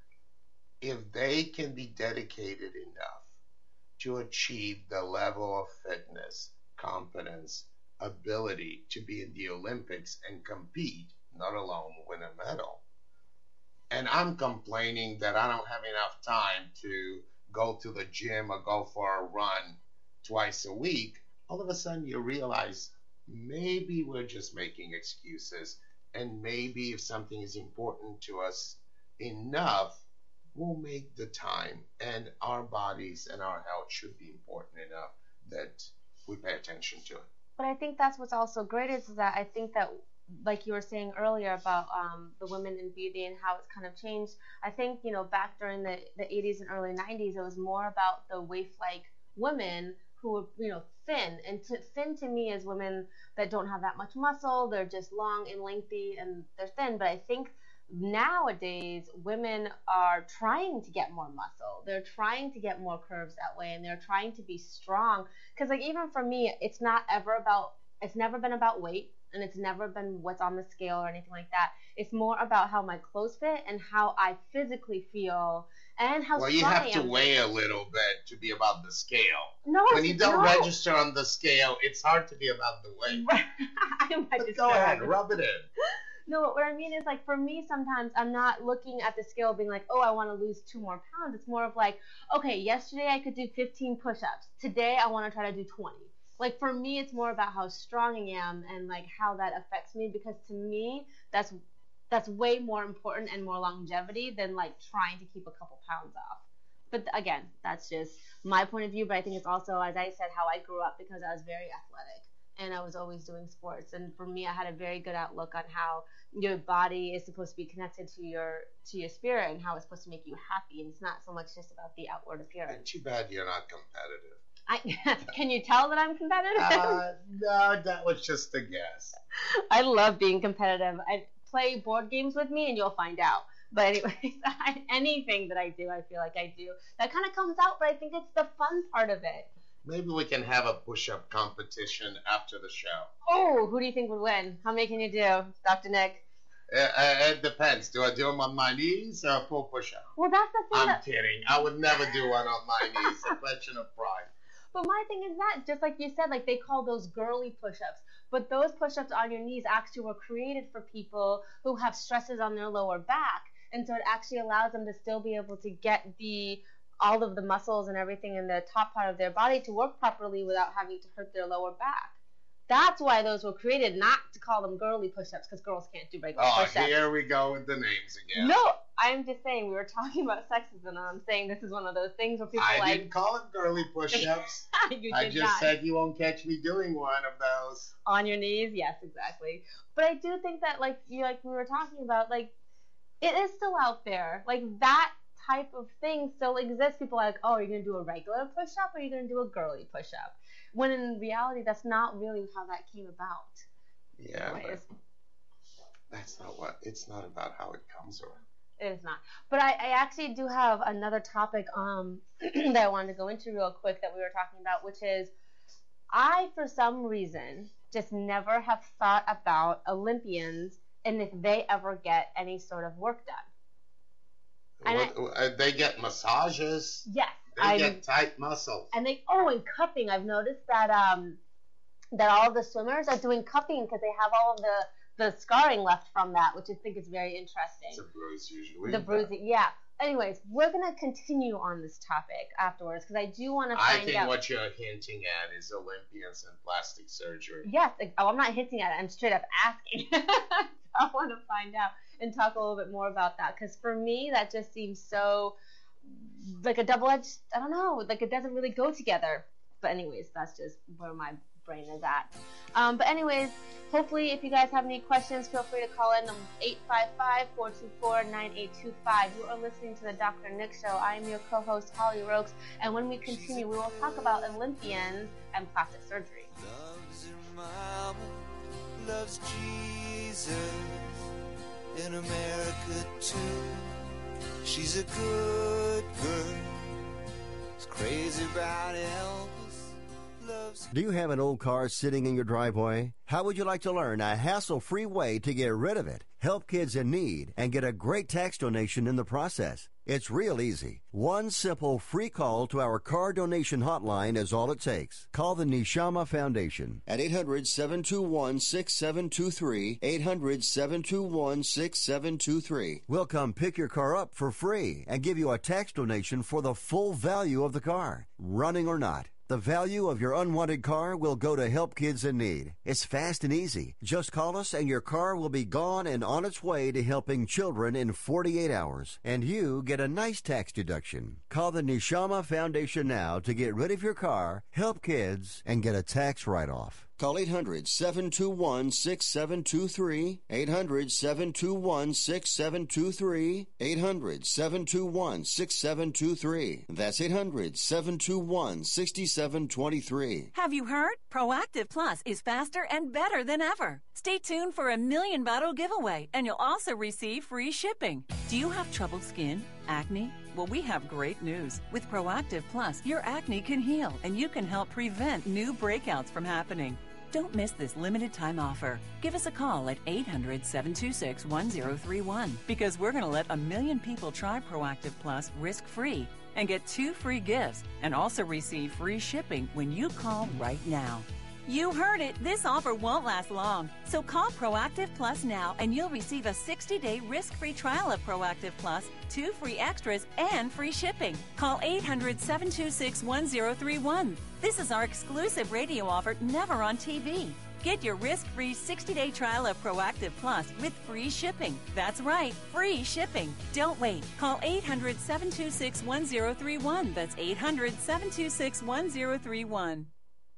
If they can be dedicated enough to achieve the level of fitness, competence, ability to be in the Olympics and compete, not alone win a medal, and I'm complaining that I don't have enough time to go to the gym or go for a run twice a week, all of a sudden you realize maybe we're just making excuses, and maybe if something is important to us enough, we'll make the time, and our bodies and our health should be important enough that we pay attention to it. But I think that's what's also great is that I think that, like you were saying earlier about um, the women in beauty and how it's kind of changed, I think, you know, back during the, the eighties and early nineties, it was more about the waif-like women who were, you know, thin. And to, thin to me is women that don't have that much muscle, they're just long and lengthy and they're thin. But I think nowadays women are trying to get more muscle, they're trying to get more curves that way, and they're trying to be strong. Because like even for me, it's not ever about it's never been about weight, and it's never been what's on the scale or anything like that. It's more about how my clothes fit and how I physically feel and how well strong you have I to am. weigh a little bit to be about the scale. No, when you don't no. register on the scale, it's hard to be about the weight. I might But just go go ahead, on. rub it in. No, what I mean is, like, for me, sometimes I'm not looking at the scale being like, oh, I want to lose two more pounds. It's more of like, okay, yesterday I could do fifteen push-ups. Today I want to try to do twenty. Like, for me, it's more about how strong I am and, like, how that affects me, because to me, that's that's way more important and more longevity than, like, trying to keep a couple pounds off. But, again, that's just my point of view, but I think it's also, as I said, how I grew up, because I was very athletic. And I was always doing sports. And for me, I had a very good outlook on how your body is supposed to be connected to your to your spirit and how it's supposed to make you happy. And it's not so much just about the outward appearance. Too bad you're not competitive. I, can you tell that I'm competitive? Uh, no, that was just a guess. I love being competitive. I play board games with me and you'll find out. But anyways, I, anything that I do, I feel like I do. That kind of comes out, but I think it's the fun part of it. Maybe we can have a push-up competition after the show. Oh, who do you think would win? How many can you do, Doctor Nick? Uh, uh, it depends. Do I do them on my knees or full push-up? Well, that's the thing. I'm that... kidding. I would never do one on my knees. A question of pride. But my thing is that, just like you said, like they call those girly push-ups. But those push-ups on your knees actually were created for people who have stresses on their lower back. And so it actually allows them to still be able to get the all of the muscles and everything in the top part of their body to work properly without having to hurt their lower back. That's why those were created, not to call them girly push-ups, because girls can't do regular Oh, push-ups. here we go with the names again. No, I'm just saying, we were talking about sexism, and I'm saying this is one of those things where people I like... didn't call it girly push-ups. you I did just not. said you won't catch me doing one of those. On your knees? Yes, exactly. But I do think that, like you, like we were talking about, like, it is still out there. Like, that type of thing still exists. People are like, oh, are you going to do a regular push-up or are you going to do a girly push-up? When in reality, that's not really how that came about. Yeah, Anyways. but that's not what, it's not about how it comes around. It is not. But I, I actually do have another topic um, that I wanted to go into real quick that we were talking about, which is I, for some reason, just never have thought about Olympians and if they ever get any sort of work done. What, uh, they get massages. Yes. They I'm, get tight muscles. And they, oh, and cupping. I've noticed that um, that all of the swimmers are doing cupping because they have all of the, the scarring left from that, which I think is very interesting. It's a bruise usually. The bruising, yeah. Anyways, we're going to continue on this topic afterwards because I do want to find out. I think out. what you're hinting at is Olympians and plastic surgery. Yes. Like, oh, I'm not hinting at it. I'm straight up asking. I want to find out and talk a little bit more about that because for me, that just seems so like a double-edged, I don't know, like it doesn't really go together. But anyways, that's just where my brain is at. Um, but anyways, hopefully if you guys have any questions, feel free to call in eight five five, four two four, nine eight two five. You are listening to the Doctor Nick Show. I am your co-host, Holly Rokes, and when we continue, we will talk about Olympians and plastic surgery. Loves her mama, loves Jesus, in America too. She's a good girl, she's crazy about Elvis. Do you have an old car sitting in your driveway? How would you like to learn a hassle-free way to get rid of it, help kids in need, and get a great tax donation in the process? It's real easy. One simple free call to our car donation hotline is all it takes. Call the Neshama Foundation at eight hundred, seven two one, six seven two three, eight hundred, seven two one, six seven two three. We'll come pick your car up for free and give you a tax donation for the full value of the car, running or not. The value of your unwanted car will go to help kids in need. It's fast and easy. Just call us and your car will be gone and on its way to helping children in forty-eight hours. And you get a nice tax deduction. Call the Neshama Foundation now to get rid of your car, help kids, and get a tax write-off. Call eight hundred, seven two one, six seven two three, eight hundred, seven two one, six seven two three, eight hundred, seven two one, six seven two three. That's eight hundred, seven two one, six seven two three. Have you heard? Proactive Plus is faster and better than ever. Stay tuned for a million bottle giveaway, and you'll also receive free shipping. Do you have troubled skin? Acne? Well, we have great news. With Proactive Plus, your acne can heal, and you can help prevent new breakouts from happening. Don't miss this limited time offer. Give us a call at eight hundred, seven two six, one zero three one because we're going to let a million people try Proactive Plus risk-free and get two free gifts and also receive free shipping when you call right now. You heard it. This offer won't last long. So call Proactive Plus now and you'll receive a sixty-day risk-free trial of Proactive Plus, two free extras, and free shipping. Call eight hundred, seven two six, one zero three one. This is our exclusive radio offer, never on T V. Get your risk-free sixty-day trial of Proactive Plus with free shipping. That's right, free shipping. Don't wait. Call eight hundred, seven two six, one zero three one. That's eight hundred, seven two six, one zero three one.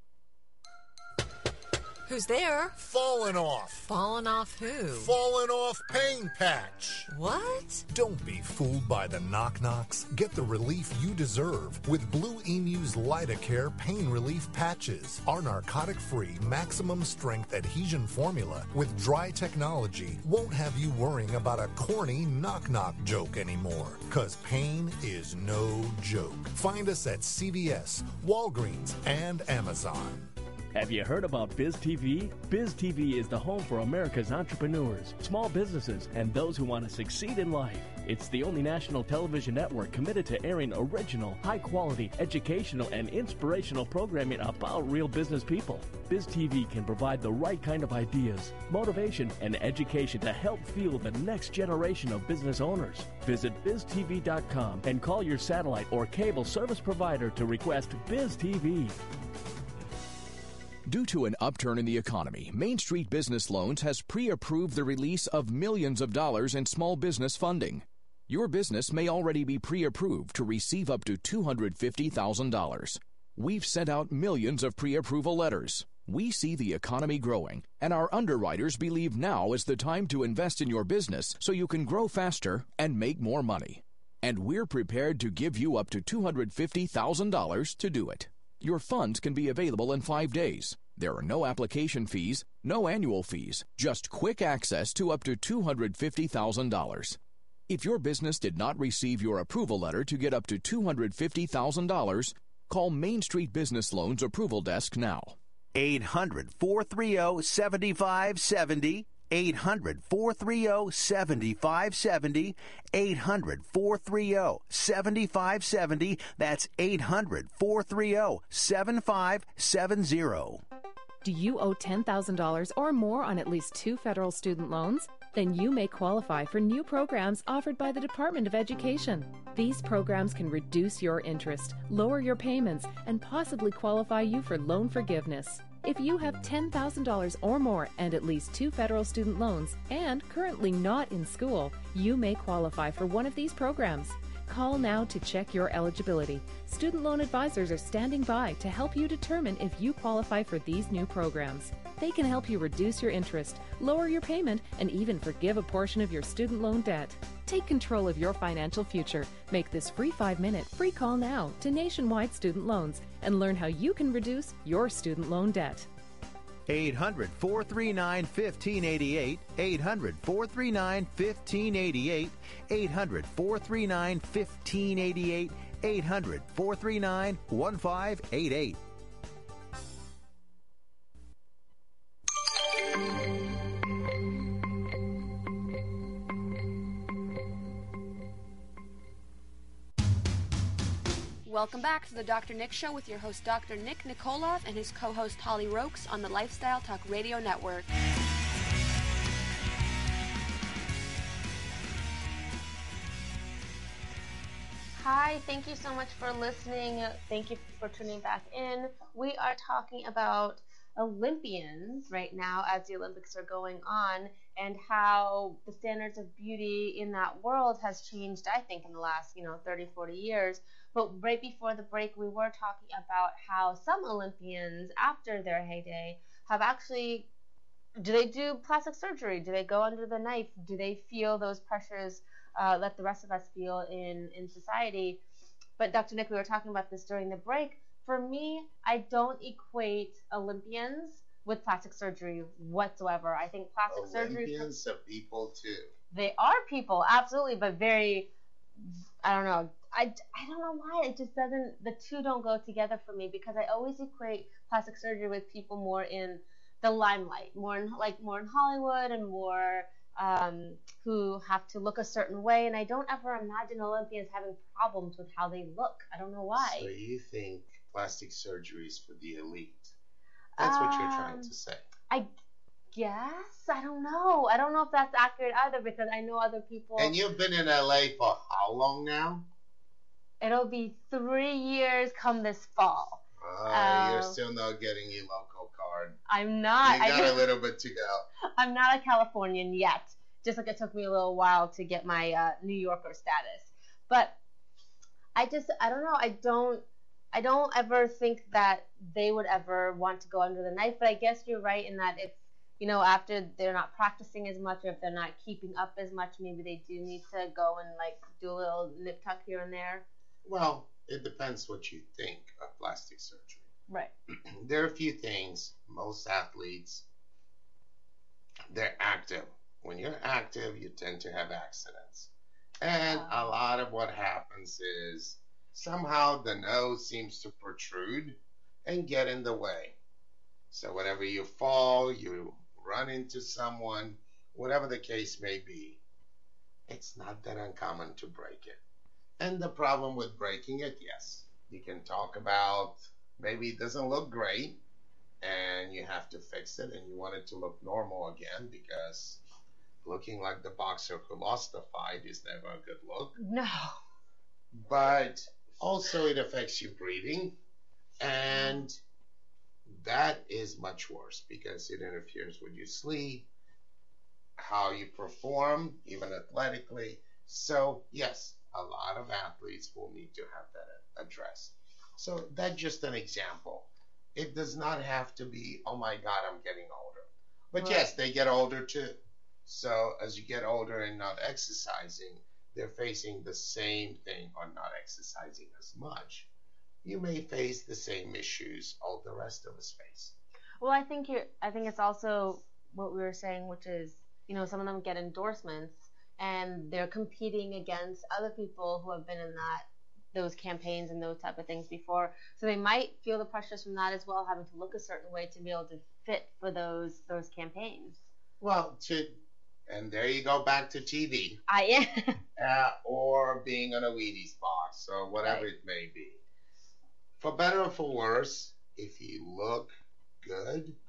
Who's there? Falling off. Falling off who? Falling off pain patch. What? Don't be fooled by the knock-knocks. Get the relief you deserve with Blue Emu's Lidocare pain relief patches. Our narcotic-free, maximum-strength adhesion formula with dry technology won't have you worrying about a corny knock-knock joke anymore. Because pain is no joke. Find us at C V S, Walgreens, and Amazon. Have you heard about BizTV? BizTV is the home for America's entrepreneurs, small businesses, and those who want to succeed in life. It's the only national television network committed to airing original, high-quality, educational, and inspirational programming about real business people. BizTV can provide the right kind of ideas, motivation, and education to help fuel the next generation of business owners. Visit biz T V dot com and call your satellite or cable service provider to request BizTV. Due to an upturn in the economy, Main Street Business Loans has pre-approved the release of millions of dollars in small business funding. Your business may already be pre-approved to receive up to two hundred fifty thousand dollars. We've sent out millions of pre-approval letters. We see the economy growing, and our underwriters believe now is the time to invest in your business so you can grow faster and make more money. And we're prepared to give you up to two hundred fifty thousand dollars to do it. Your funds can be available in five days. There are no application fees, no annual fees, just quick access to up to two hundred fifty thousand dollars. If your business did not receive your approval letter to get up to two hundred fifty thousand dollars, call Main Street Business Loans Approval Desk now. eight hundred, four three zero, seven five seven zero. eight hundred, four three zero, seven five seven zero. eight hundred, four three zero, seven five seven zero. That's eight hundred, four three zero, seven five seven zero. Do you owe ten thousand dollars or more on at least two federal student loans? Then you may qualify for new programs offered by the Department of Education. These programs can reduce your interest, lower your payments, and possibly qualify you for loan forgiveness. If you have ten thousand dollars or more and at least two federal student loans and currently not in school, you may qualify for one of these programs. Call now to check your eligibility. Student loan advisors are standing by to help you determine if you qualify for these new programs. They can help you reduce your interest, lower your payment, and even forgive a portion of your student loan debt. Take control of your financial future. Make this free five-minute free call now to Nationwide Student Loans and learn how you can reduce your student loan debt. eight hundred, four three nine, one five eight eight, eight hundred, four three nine, one five eight eight, eight hundred, four three nine, one five eight eight, eight hundred, four three nine, one five eight eight. Welcome back to the Doctor Nick Show with your host Doctor Nick Nikolov and his co-host Holly Rokes on the Lifestyle Talk Radio Network. Hi, thank you so much for listening. Thank you for tuning back in. We are talking about Olympians right now as the Olympics are going on and how the standards of beauty in that world has changed, I think, in the last, you know, thirty, forty years. But right before the break, we were talking about how some Olympians, after their heyday, have actually, do they do plastic surgery? Do they go under the knife? Do they feel those pressures uh, that the rest of us feel in, in society? But Doctor Nick, we were talking about this during the break. For me, I don't equate Olympians with plastic surgery whatsoever. I think plastic Olympians surgery... Olympians are people too. They are people, absolutely, but very, I don't know. I, I don't know why. It just doesn't, the two don't go together for me because I always equate plastic surgery with people more in the limelight, more in, like more in Hollywood and more um, who have to look a certain way. And I don't ever imagine Olympians having problems with how they look. I don't know why. So you think plastic surgery is for the elite? That's um, what you're trying to say. I guess. I don't know. I don't know if that's accurate either because I know other people. And you've been in L A for how long now? It'll be three years come this fall. Uh, um, you're still not getting your local card. I'm not. You got I, a little bit to go. I'm not a Californian yet. Just like it took me a little while to get my uh, New Yorker status. But I just, I don't know. I don't, I don't ever think that they would ever want to go under the knife. But I guess you're right in that if, you know, after they're not practicing as much or if they're not keeping up as much, maybe they do need to go and like do a little nip tuck here and there. Well, it depends what you think of plastic surgery. Right. There are a few things. Most athletes, they're active. When you're active, you tend to have accidents. And a lot of what happens is somehow the nose seems to protrude and get in the way. So whenever you fall, you run into someone, whatever the case may be, it's not that uncommon to break it. And the problem with breaking it, yes, you can talk about maybe it doesn't look great and you have to fix it and you want it to look normal again because looking like the boxer who lost the fight is never a good look. No. But also it affects your breathing and that is much worse because it interferes with your sleep, how you perform, even athletically. So, yes, a lot of athletes will need to have that addressed. So that's just an example. It does not have to be, oh my God, I'm getting older. But right. Yes, they get older too. So as you get older and not exercising, they're facing the same thing or not exercising as much. You may face the same issues all the rest of us face. Well, I think you're, I think it's also what we were saying, which is, you know, some of them get endorsements and they're competing against other people who have been in that those campaigns and those type of things before. So they might feel the pressures from that as well, having to look a certain way to be able to fit for those those campaigns. Well, to and there you go back to T V. I am. uh, or being on a Wheaties box or whatever right. it may be. For better or for worse, if you look good,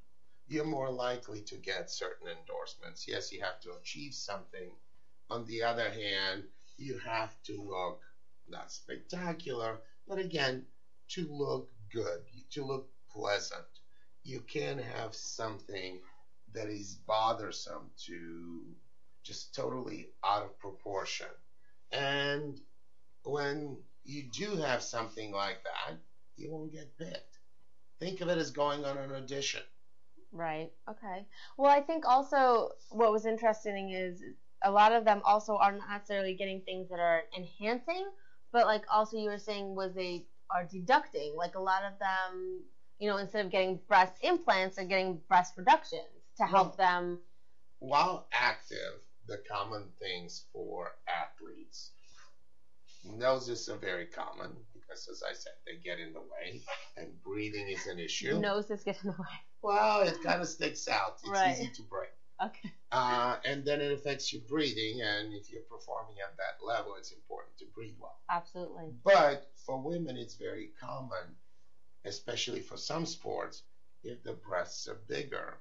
you're more likely to get certain endorsements. Yes, you have to achieve something. On the other hand, you have to look not spectacular, but again, to look good, to look pleasant. You can't have something that is bothersome to just totally out of proportion. And when you do have something like that, you won't get picked. Think of it as going on an audition. Right. Okay. Well, I think also what was interesting is a lot of them also are not necessarily getting things that are enhancing, but like also you were saying was they are deducting. Like a lot of them, you know, instead of getting breast implants, they're getting breast reductions to help well, them. While active, the common things for athletes, noses are very common because, as I said, they get in the way, and breathing is an issue. Noses get in the way. Well, it kind of sticks out. It's right. easy to break. Okay. Uh, and then it affects your breathing, and if you're performing at that level, it's important to breathe well. Absolutely. But for women, it's very common, especially for some sports, if the breasts are bigger,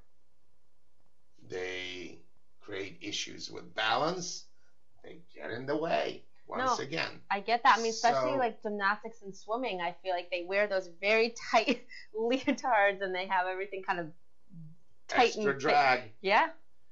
they create issues with balance. They get in the way once no, again. I get that. I mean, especially so, like gymnastics and swimming, I feel like they wear those very tight leotards and they have everything kind of tight extra and drag. Fit. Yeah.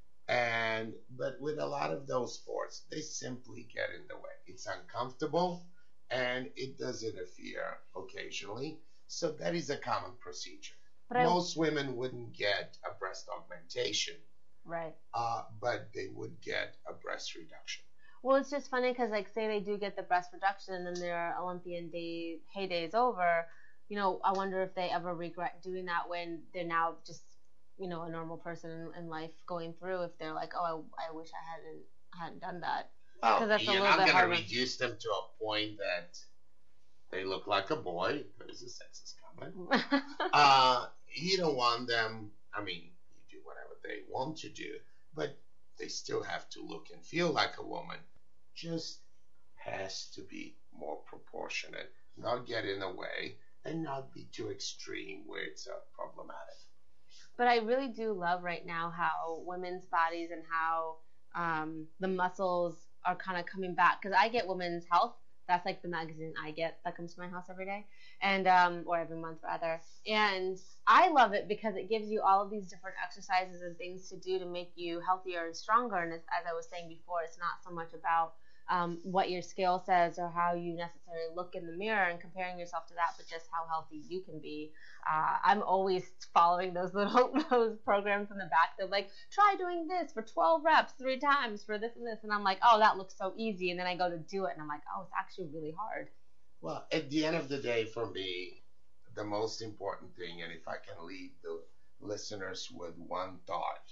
And but with a lot of those sports, they simply get in the way. It's uncomfortable and it does interfere occasionally. So that is a common procedure. But Most I, women wouldn't get a breast augmentation. Right. Uh, but they would get a breast reduction. Well, it's just funny because, like, say they do get the breast reduction and then their Olympian day heyday is over. You know, I wonder if they ever regret doing that when they're now just, you know, a normal person in, in life going through. If they're like, oh, I, I wish I hadn't hadn't done that. Well, that's you're a not going to reduce them to a point that they look like a boy. There's a sexist comment. uh, you don't want them. I mean, you do whatever they want to do, but they still have to look and feel like a woman. Just has to be more proportionate, not get in the way, and not be too extreme where it's uh, problematic. But I really do love right now how women's bodies and how um, the muscles are kind of coming back. Because I get Women's Health. That's like the magazine I get that comes to my house every day, and um, or every month rather. And I love it because it gives you all of these different exercises and things to do to make you healthier and stronger. And as, as I was saying before, it's not so much about um, what your scale says or how you necessarily look in the mirror and comparing yourself to that, but just how healthy you can be. Uh, I'm always following those little those programs in the back. They're like, try doing this for twelve reps three times for this and this. And I'm like, oh, that looks so easy. And then I go to do it, and I'm like, oh, it's actually really hard. Well, at the end of the day, for me, the most important thing, and if I can leave the listeners with one thought,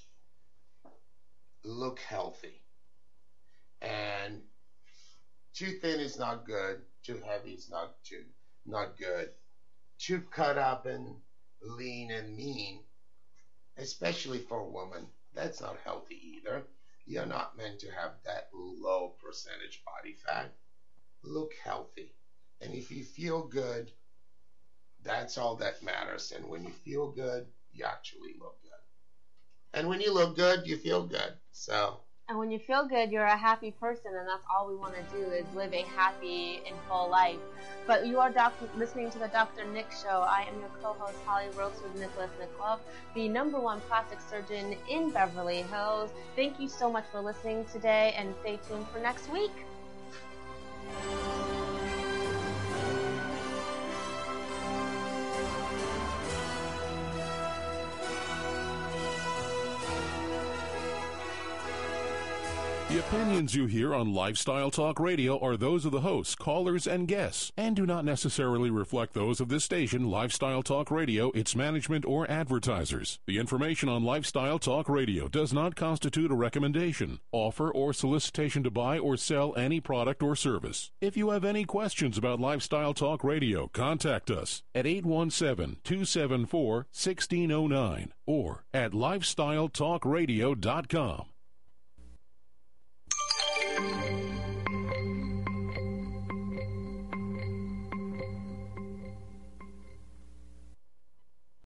look healthy. And too thin is not good. Too heavy is not too not good. Too cut up and lean and mean, especially for a woman, that's not healthy either. You're not meant to have that low percentage body fat. Look healthy. And if you feel good, that's all that matters. And when you feel good, you actually look good. And when you look good, you feel good. So. And when you feel good, you're a happy person, and that's all we want to do is live a happy and full life. But you are doc- listening to the Doctor Nick Show. I am your co-host, Holly Rokes, with Nicholas Nikolov, the number one plastic surgeon in Beverly Hills. Thank you so much for listening today, and stay tuned for next week. The opinions you hear on Lifestyle Talk Radio are those of the hosts, callers, and guests, and do not necessarily reflect those of this station, Lifestyle Talk Radio, its management, or advertisers. The information on Lifestyle Talk Radio does not constitute a recommendation, offer, or solicitation to buy or sell any product or service. If you have any questions about Lifestyle Talk Radio, contact us at eight one seven, two seven four, one six zero nine or at lifestyle talk radio dot com.